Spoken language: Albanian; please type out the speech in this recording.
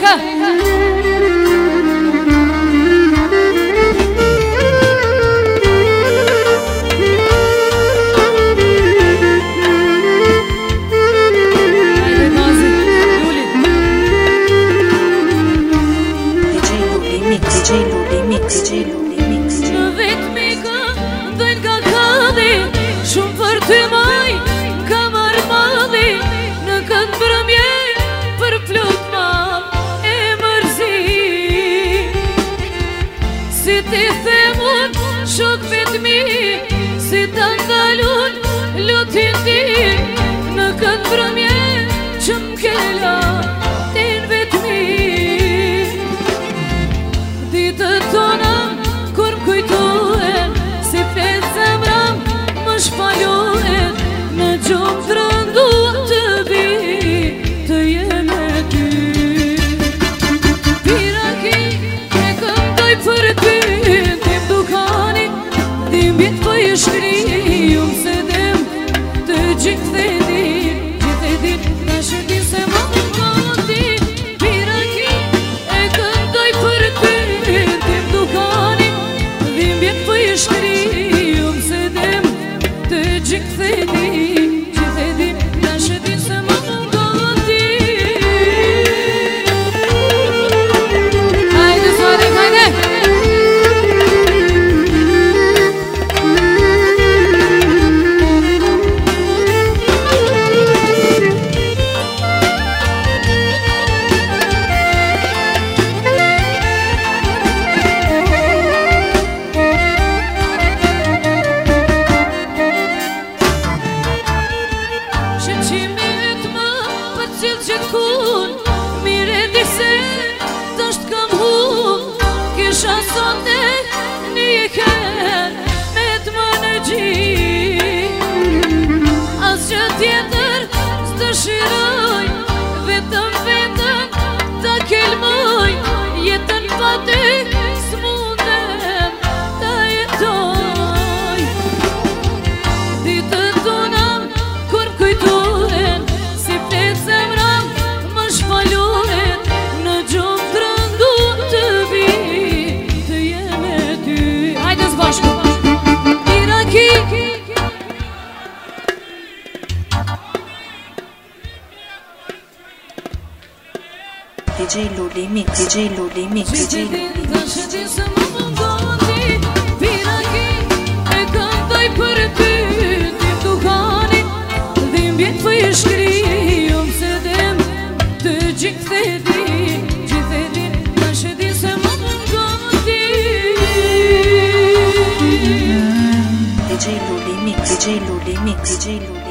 Amerika. Në vetë mi këndojnë ka kalli, shumë për ty maj ka marrë malli. Në këtë brëmje për plot mam e mërzi. Si ti themun shok vetë mi, si të ndalun lutin ti. Në këtë brëmje që m'kella tin vetë mi. Ditët tona kur m'kujtohen, si flet zemram më shpalohen. Në gjumë të rëndua të vi, të jem e ty. Piraki e këndoj për ty, tim dukani, tim bit po i shkri. Unë se dem të gjithë e din, në shëndin se më mëndi. Piraki e këndoj për ty, tim dukani, tim bit po i shkri. Unë se dem të gjithë e din, në shëndin se më mëndi. Hajde Sadik, hajde! Shëqimet më për cilë që t'kun, mire di se t'ashtë kam hun. Kisha sonde një her me t'më në gjin. As që tjetër s'të shiroj, vetëm ta kelmoj. Jetën pa ty s'mundem ta jetoj. Ditët tona kur m'kujtohen, si flet zemram më shpalohen. Në gjumë të rëndua të vi, të jem e ty. Hajde s'bashku! Piraki DJ Luli Mix, DJ Luli Mix, DJ Luli Mix. Të shëti se më mëngoni. Piraki e këndoj për ty, tim dukani, dhim bjet për i shkri. Unë se dem të gjithë e din, në shëti se më mëngoni. DJ Luli Mix, DJ Luli Mix, DJ Luli Mix.